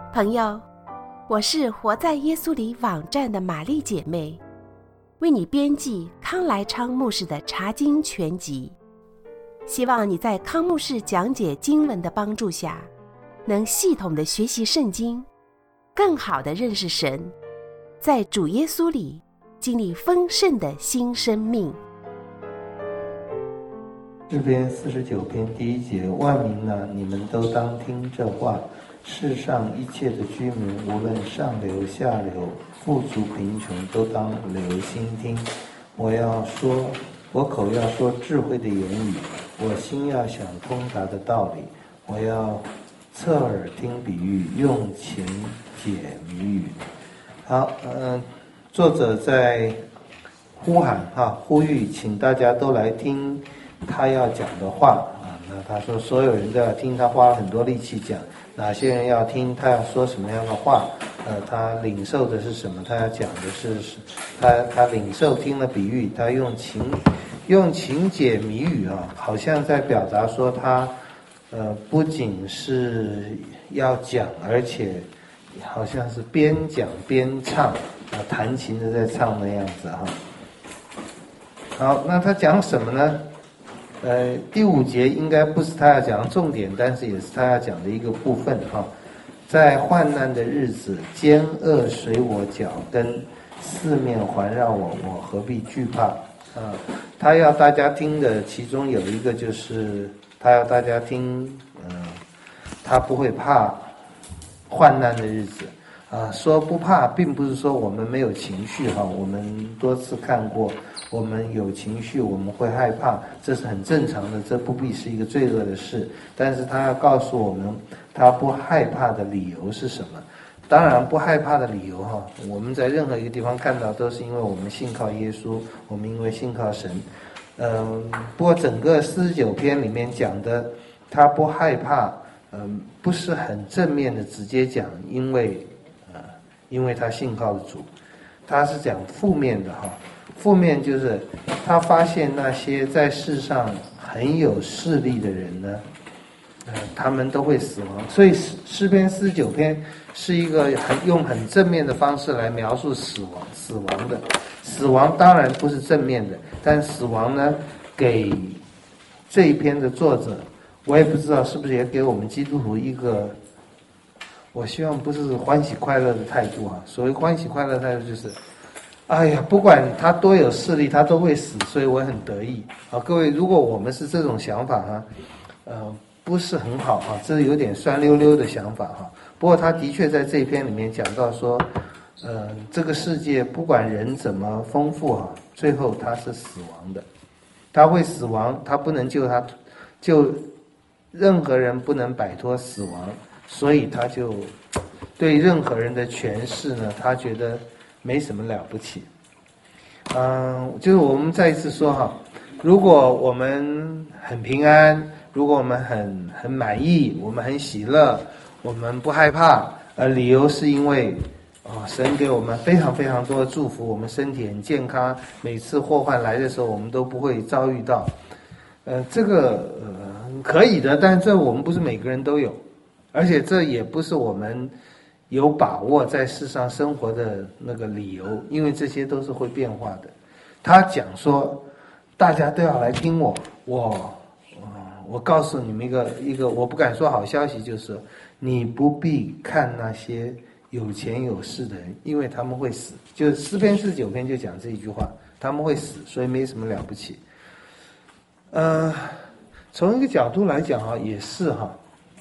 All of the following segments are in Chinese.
朋友，我是活在耶稣里网站的玛丽姐妹，为你编辑康来昌牧师的查经全集，希望你在康牧师讲解经文的帮助下，能系统的学习圣经，更好的认识神，在主耶稣里经历丰盛的新生命。 诗篇49篇第1节，万民啊，你们都当听这话，世上一切的居民，无论上流下流，富足贫穷，都当留心听。我口要说智慧的言语，我心要想通达的道理。我要侧耳听比喻，用情解谜语。好，作者在呼吁，请大家都来听他要讲的话啊。那他说所有人都要听，他花了很多力气讲哪些人要听，他要说什么样的话，他领受的是什么，他要讲的是他领受听了比喻，他用情解谜语啊，好像在表达说他不仅是要讲，而且好像是边讲边唱啊，弹琴的在唱那样子哈。好，那他讲什么呢？第5节应该不是他要讲的重点，但是也是他要讲的一个部分哈。在患难的日子，奸恶随我脚跟，四面环绕我，我何必惧怕啊？他要大家听的其中有一个就是他要大家听，他不会怕患难的日子啊。说不怕并不是说我们没有情绪哈，我们多次看过，我们有情绪，我们会害怕，这是很正常的，这不必是一个罪恶的事。但是他要告诉我们，他不害怕的理由是什么？当然，不害怕的理由哈，我们在任何一个地方看到，都是因为我们信靠耶稣，我们因为信靠神。不过整个49篇里面讲的，他不害怕，不是很正面的直接讲，因为他信靠的主，他是讲负面的哈。负面就是他发现那些在世上很有势力的人呢，他们都会死亡。所以诗篇49篇是一个用很正面的方式来描述死亡的。死亡当然不是正面的，但死亡呢，给这一篇的作者，我也不知道是不是也给我们基督徒一个，我希望不是欢喜快乐的态度啊。所谓欢喜快乐的态度就是，哎呀，不管他多有势力，他都会死，所以我很得意啊。各位，如果我们是这种想法哈，不是很好哈，这是有点酸溜溜的想法哈。不过他的确在这一篇里面讲到说，这个世界不管人怎么丰富哈，最后他是死亡的，他会死亡，他不能救他，就任何人不能摆脱死亡，所以他就对任何人的权势呢，他觉得没什么了不起。就是我们再一次说哈，如果我们很平安，如果我们很满意，我们很喜乐，我们不害怕，理由是因为神给我们非常非常多的祝福，我们身体很健康，每次祸患来的时候我们都不会遭遇到。这个可以的，但这我们不是每个人都有，而且这也不是我们有把握在世上生活的那个理由，因为这些都是会变化的。他讲说大家都要来听我告诉你们一个我不敢说好消息，就是你不必看那些有钱有势的人，因为他们会死。就是诗篇49篇就讲这一句话，他们会死，所以没什么了不起。从一个角度来讲哈，也是哈，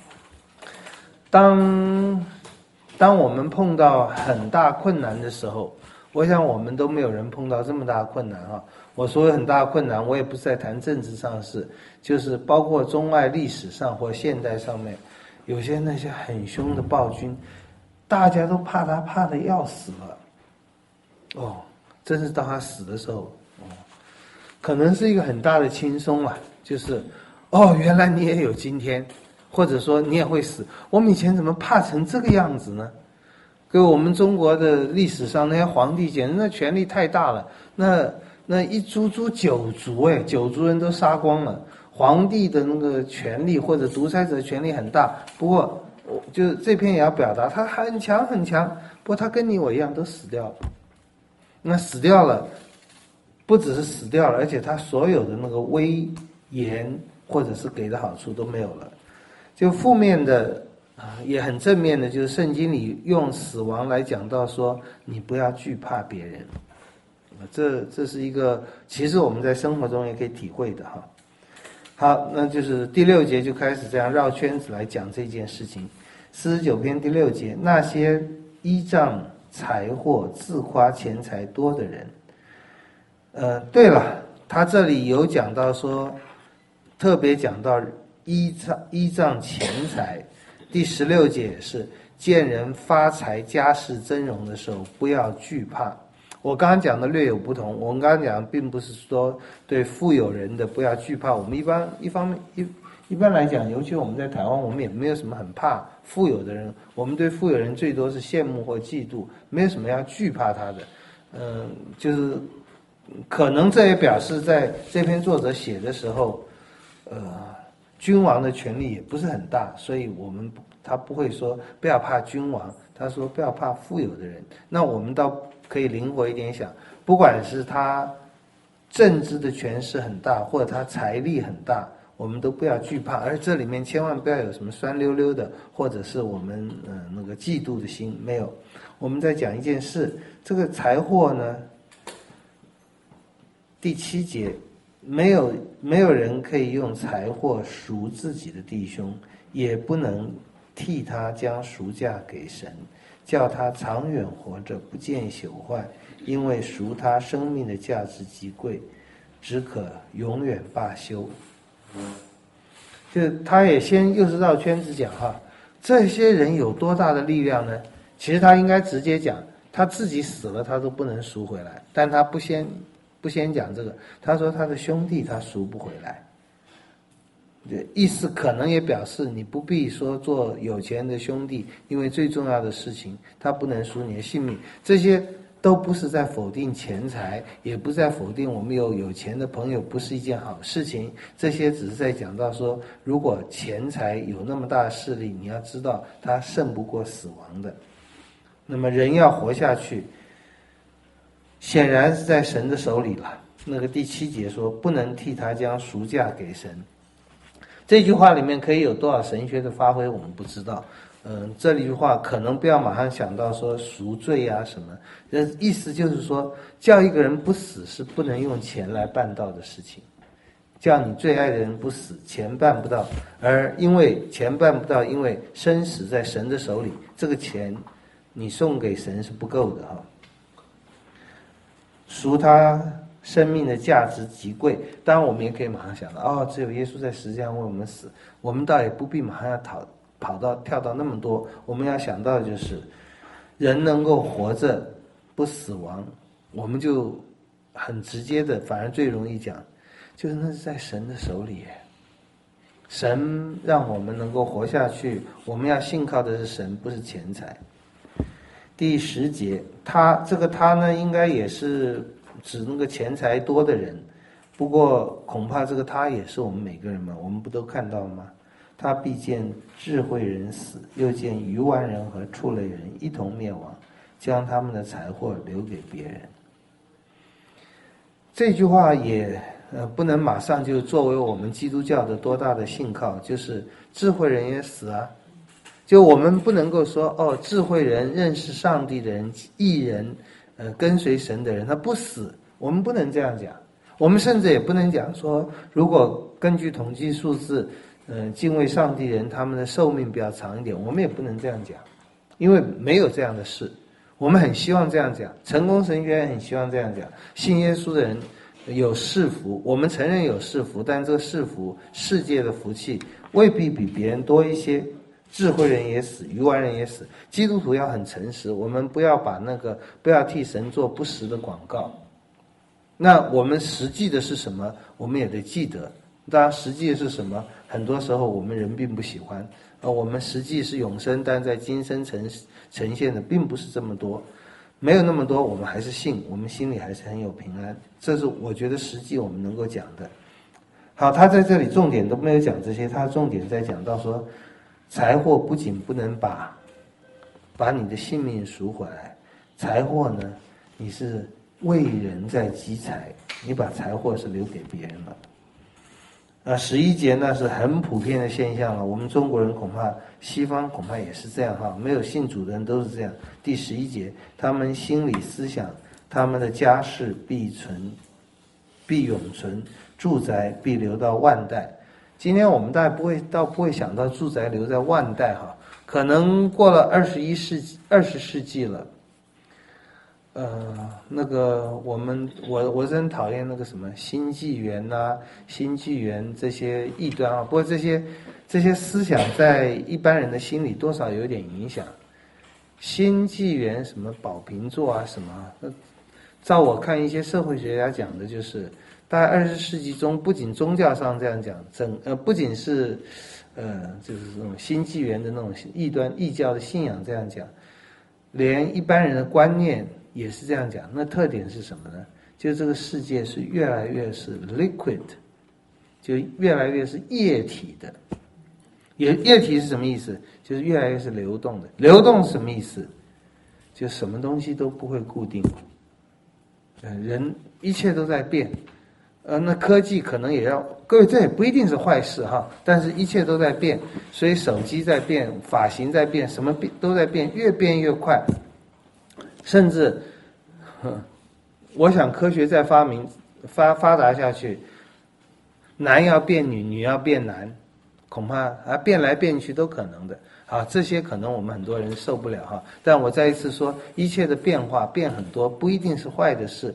当我们碰到很大困难的时候，我想我们都没有人碰到这么大的困难哈。我说很大的困难，我也不是在谈政治上的事，就是包括中外历史上或现代上面，有些那些很凶的暴君，大家都怕他，怕得要死了。真是到他死的时候，可能是一个很大的轻松啊，就是原来你也有今天，或者说你也会死，我们以前怎么怕成这个样子呢？跟我们中国的历史上那些皇帝简直那权力太大了，那一诛九族，9族人都杀光了。皇帝的那个权力或者独裁者权力很大，不过就是这篇也要表达他很强很强，不过他跟你我一样都死掉了。那死掉了，不只是死掉了，而且他所有的那个威严或者是给的好处都没有了。就负面的也很正面的，就是圣经里用死亡来讲到说，你不要惧怕别人。这是一个其实我们在生活中也可以体会的哈。好，那就是第6节就开始这样绕圈子来讲这件事情。49篇第6节，那些依仗财货自夸钱财多的人。对了，他这里有讲到说，特别讲到依仗钱财。第16节也是，见人发财家世增荣的时候，不要惧怕。我刚刚讲的略有不同，我们刚刚讲并不是说对富有人的不要惧怕，我们一般来讲，尤其我们在台湾，我们也没有什么很怕富有的人，我们对富有人最多是羡慕或嫉妒，没有什么要惧怕他的。就是可能这也表示在这篇作者写的时候，君王的权力也不是很大，所以他不会说不要怕君王，他说不要怕富有的人。那我们倒可以灵活一点想，不管是他政治的权势很大，或者他财力很大，我们都不要惧怕。而这里面千万不要有什么酸溜溜的，或者是我们那个嫉妒的心，没有。我们在讲一件事，这个财货呢，第7节，没有人可以用财货赎自己的弟兄，也不能替他将赎价给神，叫他长远活着，不见朽坏，因为赎他生命的价值极贵，只可永远罢休。就他也先又是绕圈子讲哈，这些人有多大的力量呢？其实他应该直接讲，他自己死了他都不能赎回来，但他不先讲这个，他说他的兄弟他赎不回来。意思可能也表示你不必说做有钱的兄弟，因为最重要的事情他不能赎你的性命。这些都不是在否定钱财，也不是在否定我们有钱的朋友不是一件好事情，这些只是在讲到说，如果钱财有那么大的势力，你要知道它胜不过死亡的。那么人要活下去，显然是在神的手里了。那个第7节说，不能替他将赎价给神。这句话里面可以有多少神学的发挥，我们不知道。这句话可能不要马上想到说赎罪啊什么，意思就是说，叫一个人不死是不能用钱来办到的事情。叫你最爱的人不死，钱办不到，而因为钱办不到，因为生死在神的手里，这个钱你送给神是不够的哈。赎他生命的价值极贵，当然我们也可以马上想到，只有耶稣在十字架上为我们死，我们倒也不必马上要跳到那么多，我们要想到的就是人能够活着不死亡，我们就很直接的，反而最容易讲，就是那是在神的手里，神让我们能够活下去，我们要信靠的是神，不是钱财。第10节，他呢，应该也是指那个钱财多的人，不过恐怕这个他也是我们每个人嘛，我们不都看到吗？他必见智慧人死，又见愚顽人和畜类人一同灭亡，将他们的财货留给别人。这句话也不能马上就作为我们基督教的多大的信靠，就是智慧人也死啊。就我们不能够说智慧人、认识上帝的人、义人，跟随神的人他不死，我们不能这样讲。我们甚至也不能讲说，如果根据统计数字，敬畏上帝人他们的寿命比较长一点，我们也不能这样讲，因为没有这样的事。我们很希望这样讲，成功神学院很希望这样讲，信耶稣的人有世福，我们承认有世福，但这个世福世界的福气未必比别人多一些。智慧人也死，愚顽人也死。基督徒要很诚实，我们不要替神做不实的广告。那我们实际的是什么，我们也得记得。当然实际的是什么，很多时候我们人并不喜欢。我们实际是永生，但在今生呈现的并不是这么多，没有那么多，我们还是信，我们心里还是很有平安。这是我觉得实际我们能够讲的。好，他在这里重点都没有讲这些，他重点在讲到说， 财货不仅不能把你的性命赎回来，财货呢，你是为人在积财，你把财货是留给别人了。11节那是很普遍的现象了，我们中国人恐怕，西方恐怕也是这样哈，没有信主的人都是这样。第11节，他们心里思想，他们的家室必永存，住宅必留到万代。今天我们倒不会想到住宅留在万代哈，可能过了20世纪了。那个我是很讨厌那个什么新纪元呐、新纪元这些异端啊。不过这些思想在一般人的心里多少有点影响。新纪元什么宝瓶座啊什么，照我看一些社会学家讲的就是，大概20世纪中，不仅宗教上这样讲，不仅是就是这种新纪元的那种异端异教的信仰这样讲，连一般人的观念也是这样讲。那特点是什么呢？就这个世界是越来越是 liquid， 就越来越是液体的。液体是什么意思？就是越来越是流动的。流动是什么意思？就什么东西都不会固定。人一切都在变。那科技可能也要，各位这也不一定是坏事哈，但是一切都在变，所以手机在变，发型在变，什么都在变，越变越快。甚至，我想科学再发达下去，男要变女，女要变男，恐怕变来变去都可能的啊。这些可能我们很多人受不了哈。但我再一次说，一切的变化变很多，不一定是坏的事。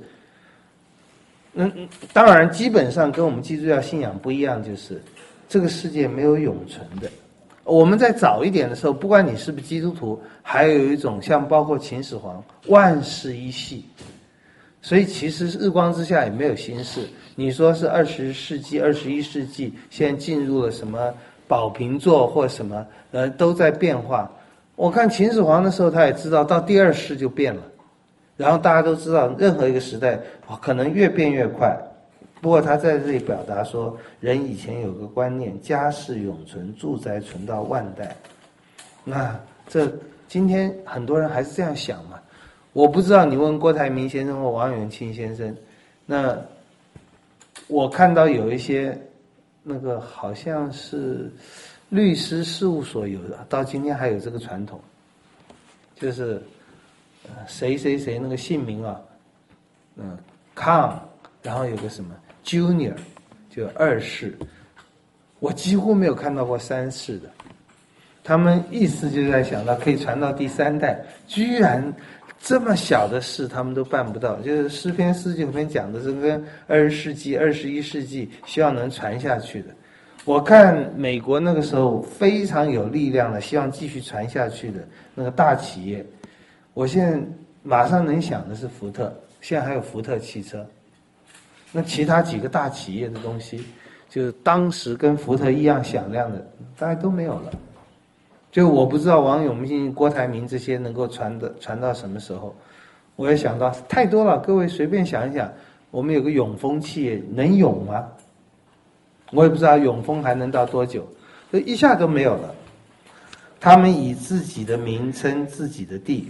当然，基本上跟我们基督教信仰不一样，就是这个世界没有永存的。我们在早一点的时候，不管你是不是基督徒，还有一种像包括秦始皇，万世一系。所以其实日光之下也没有新事。你说是20世纪、21世纪，现在进入了什么宝瓶座或什么，都在变化。我看秦始皇的时候，他也知道到第2世就变了。然后大家都知道，任何一个时代可能越变越快。不过他在这里表达说，人以前有个观念，家世永存，住宅存到万代。那这今天很多人还是这样想嘛？我不知道你问郭台铭先生或王永庆先生，那我看到有一些那个好像是律师事务所有的，到今天还有这个传统，就是谁谁谁那个姓名啊，康，然后有个什么 Junior， 就2世，我几乎没有看到过3世的。他们意思就在想到可以传到第3代，居然这么小的事他们都办不到。就是诗篇49篇讲的是跟20世纪、21世纪希望能传下去的。我看美国那个时候非常有力量的，希望继续传下去的那个大企业。我现在马上能想的是福特，现在还有福特汽车。那其他几个大企业的东西，就是当时跟福特一样响亮的，大概都没有了。就我不知道王永庆、郭台铭这些能够传到什么时候。我也想到太多了，各位随便想一想，我们有个永丰企业能永吗？我也不知道永丰还能到多久，所以一下都没有了。他们以自己的名称、自己的地。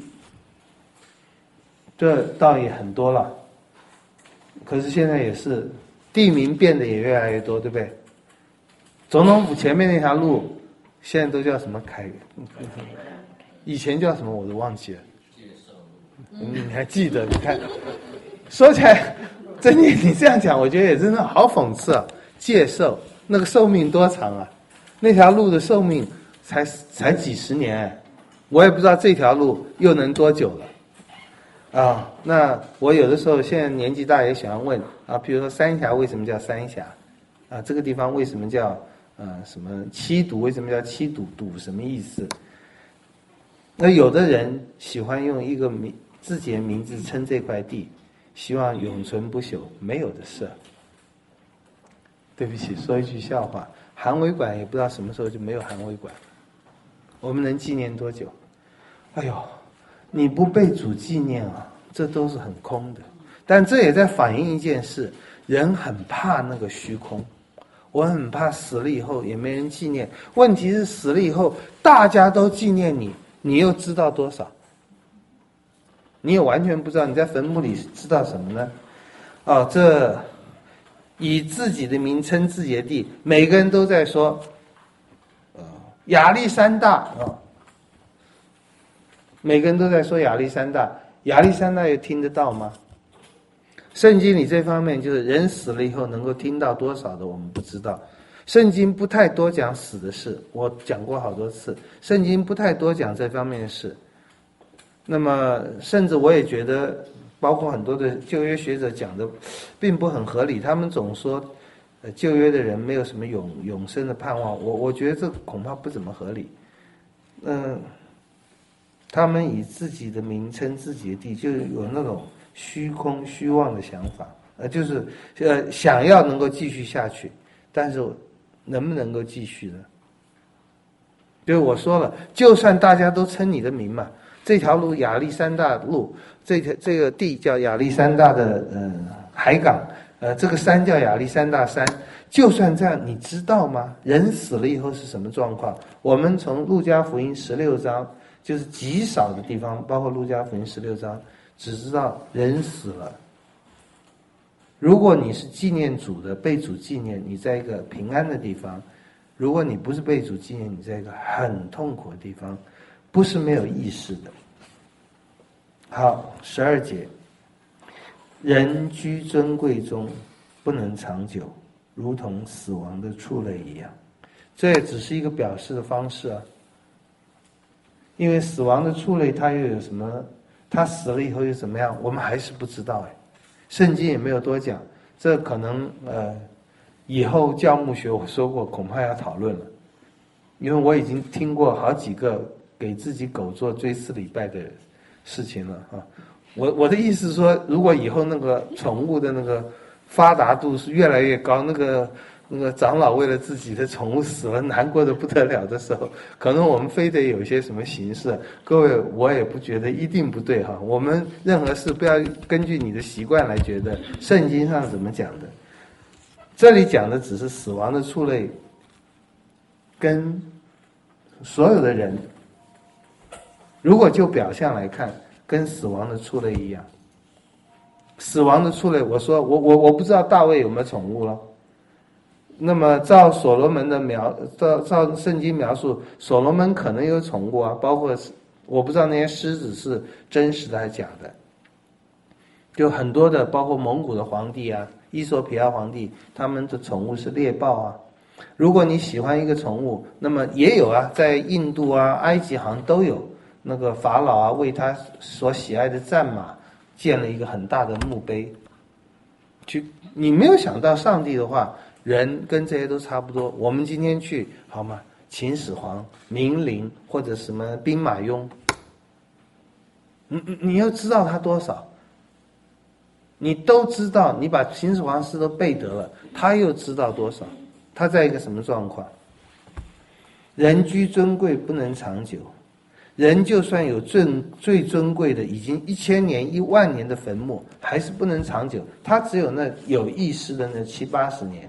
这倒也很多了，可是现在也是地名变得也越来越多，对不对？总统府前面那条路现在都叫什么以前叫什么我都忘记了。你还记得？你看，说起来，真的你这样讲，我觉得也真的好讽刺啊！介寿那个寿命多长啊？那条路的寿命才几十年，我也不知道这条路又能多久了。那我有的时候现在年纪大也喜欢问啊，比如说三峡为什么叫三峡？这个地方为什么叫什么七堵？为什么叫七堵？堵什么意思？那有的人喜欢用一个自己的名字称这块地，希望永存不朽，没有的事。对不起，说一句笑话，韩维馆也不知道什么时候就没有韩维馆，我们能纪念多久？哎呦！你不被主纪念啊，这都是很空的。但这也在反映一件事，人很怕那个虚空。 我很怕死了以后也没人纪念。问题是死了以后大家都纪念你，你又知道多少？你也完全不知道。你在坟墓里知道什么呢？这以自己的名称自己的地，每个人都在说亚历山大每个人都在说亚历山大。亚历山大又听得到吗？圣经里这方面就是人死了以后能够听到多少的我们不知道。圣经不太多讲死的事，我讲过好多次，圣经不太多讲这方面的事。那么甚至我也觉得包括很多的旧约学者讲的并不很合理，他们总说旧约的人没有什么永生的盼望，我觉得这恐怕不怎么合理。他们以自己的名称自己的地，就有那种虚空虚妄的想法，就是想要能够继续下去，但是能不能够继续呢？就是我说了，就算大家都称你的名嘛，这条路亚历山大路，这个地叫亚历山大的海港，这个山叫亚历山大山，就算这样，你知道吗？人死了以后是什么状况？我们从路加福音16章，就是极少的地方，包括路加福音16章，只知道人死了。如果你是纪念主的，被主纪念，你在一个平安的地方；如果你不是被主纪念，你在一个很痛苦的地方，不是没有意识的。好，12节，人居尊贵中不能长久，如同死亡的畜类一样。这也只是一个表示的方式啊。因为死亡的畜类它又有什么？它死了以后又怎么样？我们还是不知道圣经也没有多讲，这可能以后教牧学我说过，恐怕要讨论了。因为我已经听过好几个给自己狗做追思礼拜的事情了啊。我的意思是说，如果以后那个宠物的那个发达度是越来越高，那个长老为了自己的宠物死了难过的不得了的时候，可能我们非得有一些什么形式。各位，我也不觉得一定不对哈。我们任何事不要根据你的习惯来觉得圣经上怎么讲的。这里讲的只是死亡的畜类跟所有的人，如果就表象来看，跟死亡的畜类一样。死亡的畜类，我说我不知道大卫有没有宠物了。那么照所罗门的照圣经描述，所罗门可能有宠物啊，包括我不知道那些狮子是真实的还是假的。就很多的，包括蒙古的皇帝啊，伊索比亚皇帝，他们的宠物是猎豹啊。如果你喜欢一个宠物，那么也有啊，在印度啊、埃及好像都有。那个法老啊，为他所喜爱的战马建了一个很大的墓碑。你没有想到上帝的话，人跟这些都差不多。我们今天去好吗？秦始皇、明陵或者什么兵马俑，你又知道他多少？你都知道，你把秦始皇诗都背得了，他又知道多少？他在一个什么状况？人居尊贵不能长久，人就算有最尊贵的，已经1000年、10000年的坟墓，还是不能长久。他只有那有意识的那70、80年。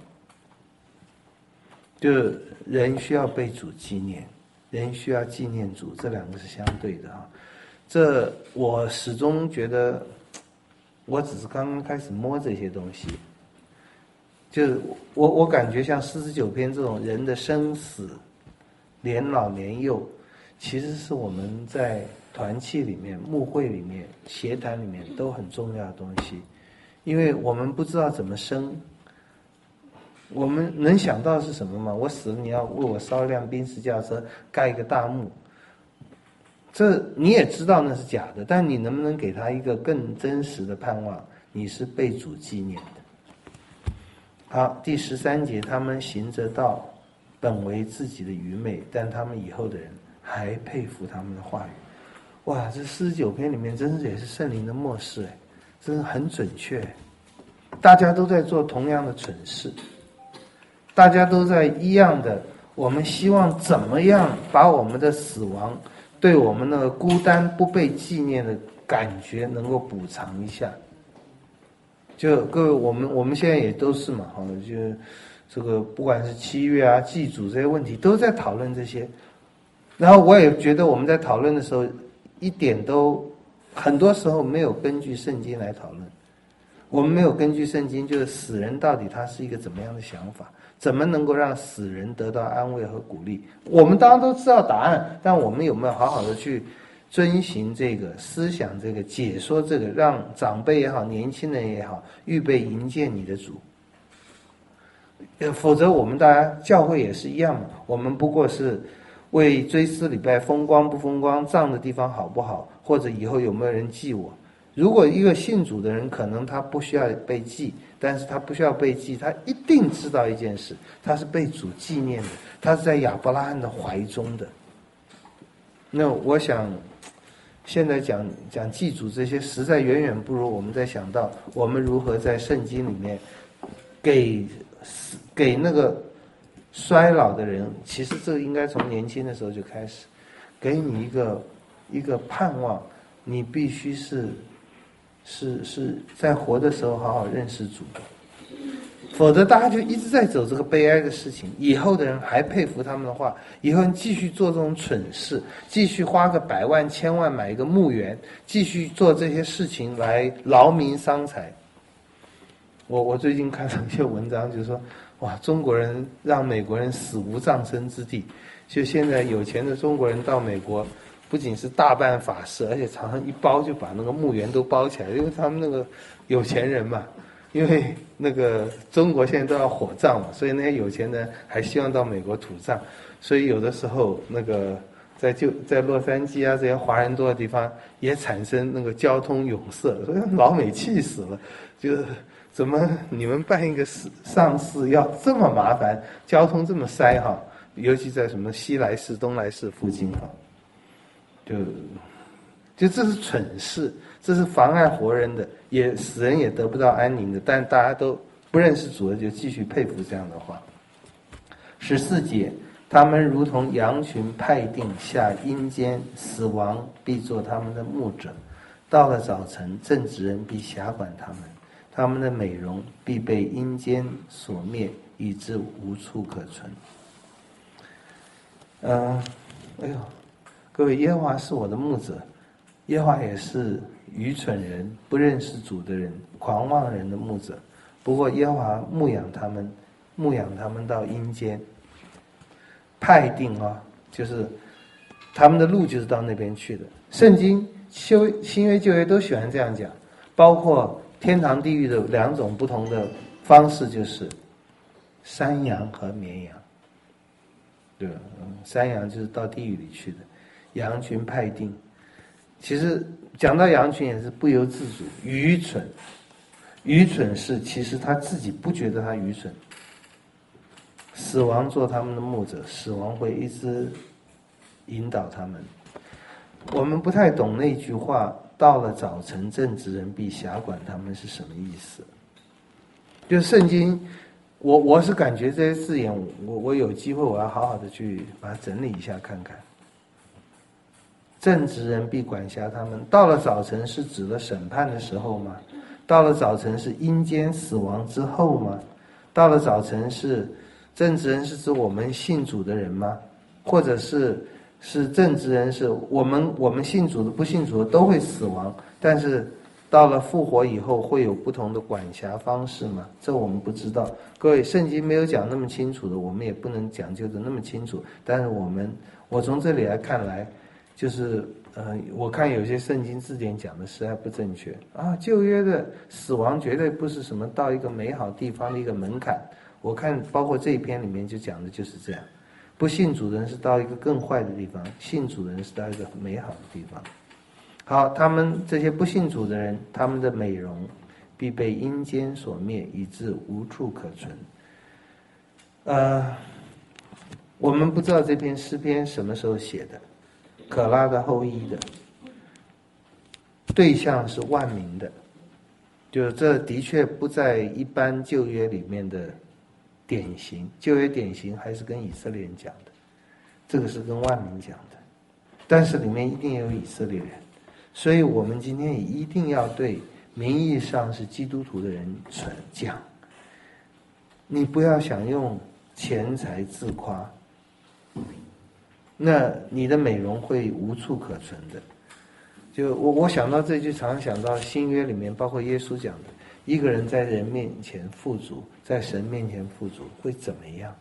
就是人需要被主纪念，人需要纪念主，这两个是相对的啊。这我始终觉得，我只是刚刚开始摸这些东西。就是我感觉像49篇这种人的生死、年老年幼，其实是我们在团契里面、牧会里面、协谈里面都很重要的东西，因为我们不知道怎么生。我们能想到是什么吗？我死了，你要为我烧一辆宾士轿车，盖一个大墓。这你也知道那是假的，但你能不能给他一个更真实的盼望？你是被主纪念的。好，第13节，他们行着道，本为自己的愚昧，但他们以后的人还佩服他们的话语。哇，这49篇里面真是也是圣灵的默示，真是很准确。大家都在做同样的蠢事。大家都在一样的，我们希望怎么样把我们的死亡对我们那个孤单不被纪念的感觉能够补偿一下。就各位，我们现在也都是嘛，就这个不管是七月啊、祭祖这些问题，都在讨论这些。然后我也觉得我们在讨论的时候，一点都很多时候没有根据圣经来讨论。我们没有根据圣经，就是死人到底他是一个怎么样的想法，怎么能够让死人得到安慰和鼓励？我们当然都知道答案，但我们有没有好好的去遵循这个思想，这个解说这个，让长辈也好，年轻人也好，预备迎接你的主。否则我们大家教会也是一样嘛，我们不过是为追思礼拜风光不风光，葬的地方好不好，或者以后有没有人祭我。如果一个信主的人，可能他不需要被祭，但是他不需要被祭，他一定知道一件事，他是被主纪念的，他是在亚伯拉罕的怀中的。那我想现在讲祭祖这些，实在远远不如我们在想到我们如何在圣经里面给那个衰老的人，其实这应该从年轻的时候就开始，给你一个盼望，你必须是在活的时候好好认识主的，否则大家就一直在走这个悲哀的事情。以后的人还佩服他们的话，以后你继续做这种蠢事，继续花个100万1000万买一个墓园，继续做这些事情来劳民伤财。我最近看到一些文章，就是说，哇，中国人让美国人死无葬身之地。就现在有钱的中国人到美国，不仅是大办法事，而且常常一包就把那个墓园都包起来，因为他们那个有钱人嘛。因为那个中国现在都要火葬嘛，所以那些有钱人还希望到美国土葬，所以有的时候那个在洛杉矶啊这些华人多的地方也产生那个交通拥塞，所以老美气死了，就是怎么你们办一个丧事要这么麻烦，交通这么塞哈，尤其在什么西来市、东来市附近哈，就这是蠢事，这是妨碍活人的，也死人也得不到安宁的，但大家都不认识主的，就继续佩服这样的话。14节，他们如同羊群派定下阴间，死亡必做他们的牧者。到了早晨，正直人必辖管他们，他们的美容必被阴间所灭，以致无处可存。哎呦，各位，耶和华是我的牧者，耶和华也是愚蠢人、不认识主的人、狂妄人的牧者。不过耶和华牧养他们到阴间，派定啊，就是他们的路就是到那边去的。圣经新约旧约都喜欢这样讲，包括天堂地狱的2种不同的方式，就是山羊和绵羊，对吧？山羊就是到地狱里去的，羊群派定。其实讲到羊群也是不由自主，愚蠢是其实他自己不觉得他愚蠢。死亡做他们的牧者，死亡会一直引导他们。我们不太懂那句话，到了早晨正直人必辖管他们是什么意思。就是圣经我是感觉这些字眼，我有机会我要好好的去把它整理一下看看。正直人必管辖他们，到了早晨是指了审判的时候吗？到了早晨是阴间死亡之后吗？到了早晨是正直人是指我们信主的人吗？或者是正直人是我们信主的不信主的都会死亡，但是到了复活以后会有不同的管辖方式吗？这我们不知道。各位，圣经没有讲那么清楚的，我们也不能讲究的那么清楚。但是我从这里来看来，就是我看有些圣经字典讲的实在不正确啊。旧约的死亡绝对不是什么到一个美好地方的一个门槛，我看包括这一篇里面就讲的就是这样。不信主的人是到一个更坏的地方，信主的人是到一个美好的地方。好，他们这些不信主的人，他们的美容必被阴间所灭，以致无处可存。我们不知道这篇诗篇什么时候写的，可拉的后裔的，对象是万民的，就这的确不在一般旧约里面的典型，旧约典型还是跟以色列人讲的，这个是跟万民讲的，但是里面一定有以色列人，所以我们今天也一定要对名义上是基督徒的人讲， 你不要想用钱财自夸，那你的美容会无处可存的。就我想到这句，常想到新约里面，包括耶稣讲的，一个人在人面前富足，在神面前富足会怎么样？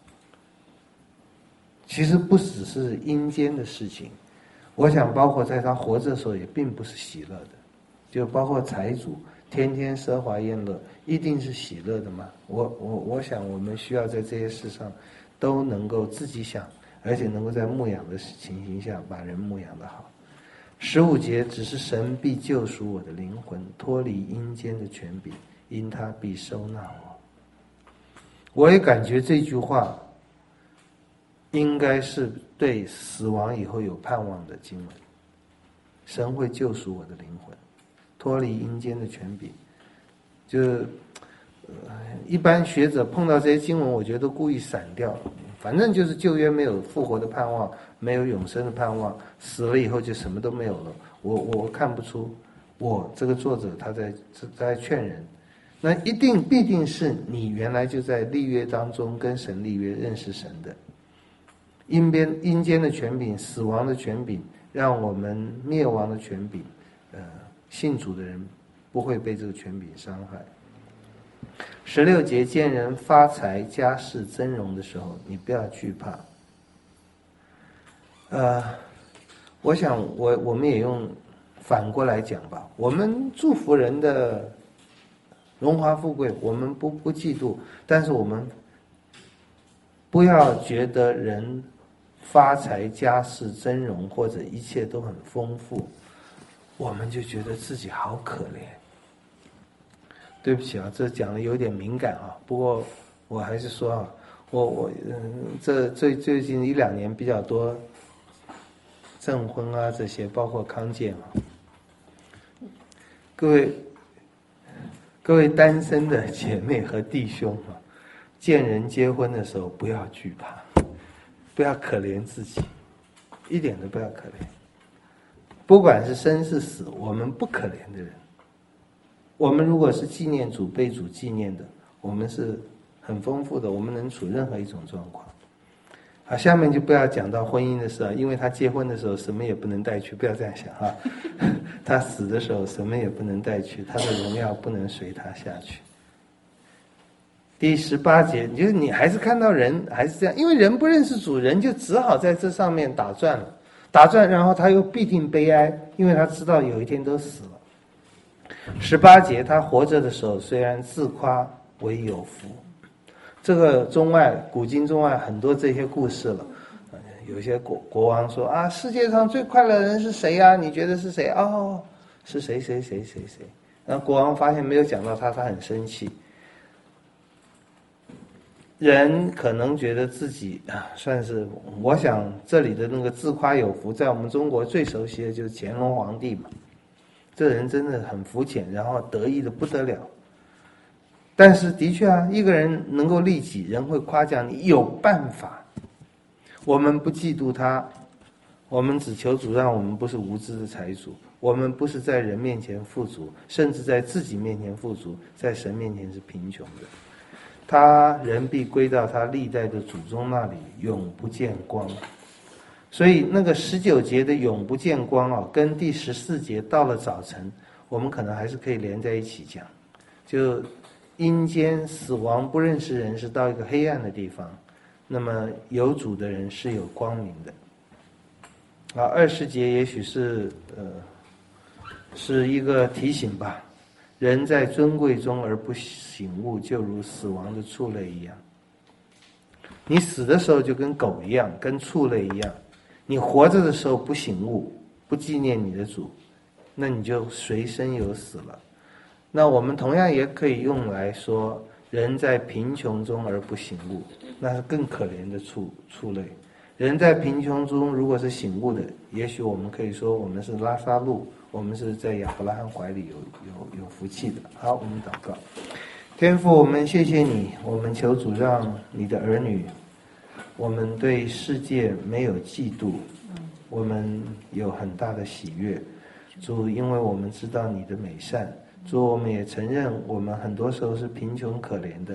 其实不只是阴间的事情，我想包括在他活着的时候也并不是喜乐的，就包括财主天天奢华宴乐，一定是喜乐的吗？我想我们需要在这些事上都能够自己想，而且能够在牧养的情形下把人牧养得好。15节，只是神必救赎我的灵魂，脱离阴间的权柄，因他必收纳我。我也感觉这句话应该是对死亡以后有盼望的经文。神会救赎我的灵魂，脱离阴间的权柄。就是一般学者碰到这些经文，我觉得都故意闪掉，反正就是旧约没有复活的盼望，没有永生的盼望，死了以后就什么都没有了。我看不出，我这个作者他在劝人，那必定是你原来就在立约当中跟神立约，认识神的。阴间的权柄，死亡的权柄，让我们灭亡的权柄，信主的人不会被这个权柄伤害。16节，见人发财家世增荣的时候，你不要惧怕。我想我们也用反过来讲吧，我们祝福人的荣华富贵，我们不嫉妒，但是我们不要觉得人发财家世增荣或者一切都很丰富，我们就觉得自己好可怜。对不起啊，这讲的有点敏感啊，不过我还是说啊，这最近1-2年比较多证婚啊，这些包括康健啊，各位单身的姐妹和弟兄啊，见人结婚的时候不要惧怕，不要可怜自己，一点都不要可怜。不管是生是死，我们不可怜的人。我们如果是纪念主、被主纪念的，我们是很丰富的，我们能处任何一种状况。好，下面就不要讲到婚姻的事了，因为他结婚的时候什么也不能带去，不要这样想啊。他死的时候什么也不能带去，他的荣耀不能随他下去。第18节，就是你还是看到人还是这样，因为人不认识主，人就只好在这上面打转了，然后他又必定悲哀，因为他知道有一天都死了。18节，他活着的时候虽然自夸为有福，这个古今中外很多这些故事了。有些国王说啊，世界上最快乐的人是谁啊？你觉得是谁？哦，是谁。然后国王发现没有讲到他很生气。人可能觉得自己算是，我想这里的那个自夸有福，在我们中国最熟悉的就是乾隆皇帝嘛。这人真的很肤浅，然后得意的不得了。但是的确啊，一个人能够利己，人会夸奖你有办法。我们不嫉妒他，我们只求主让我们不是无知的财主，我们不是在人面前富足，甚至在自己面前富足，在神面前是贫穷的。他人必归到他历代的祖宗那里，永不见光。所以那个19节的永不见光啊，跟第14节到了早晨，我们可能还是可以连在一起讲。就阴间死亡不认识人是到一个黑暗的地方，那么有主的人是有光明的。20节也许是一个提醒吧。人在尊贵中而不醒悟，就如死亡的畜类一样。你死的时候就跟狗一样，跟畜类一样。你活着的时候不醒悟，不纪念你的主，那你就随生有死了。那我们同样也可以用来说，人在贫穷中而不醒悟，那是更可怜的畜类。人在贫穷中如果是醒悟的，也许我们可以说我们是拉撒路，我们是在亚伯拉罕怀里有福气的。好，我们祷告。天父，我们谢谢你，我们求主让你的儿女，我们对世界没有嫉妒，我们有很大的喜悦。主，因为我们知道你的美善，主，我们也承认我们很多时候是贫穷可怜的，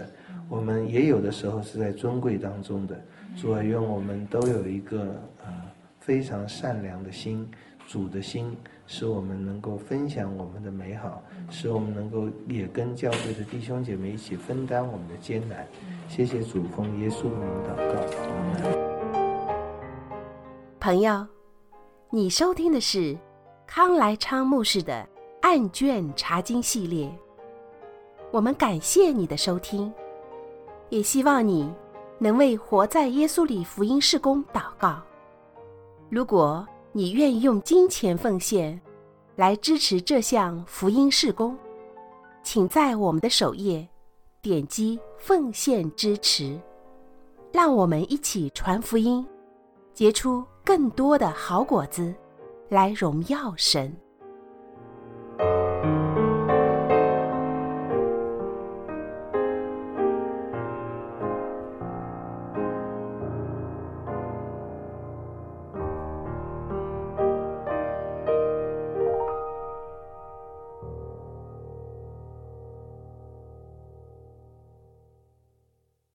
我们也有的时候是在尊贵当中的。主啊，愿我们都有一个非常善良的心，主的心，使我们能够分享我们的美好，使我们能够也跟教会的弟兄姐妹一起分担我们的艰难。谢谢主，奉耶稣的名祷告，阿们。 朋友，你收听的是康来昌牧师的案卷查经系列。我们感谢你的收听，也希望你能为活在耶稣里福音事工祷告。如果你愿意用金钱奉献来支持这项福音事工，请在我们的首页点击奉献支持，让我们一起传福音，结出更多的好果子，来荣耀神。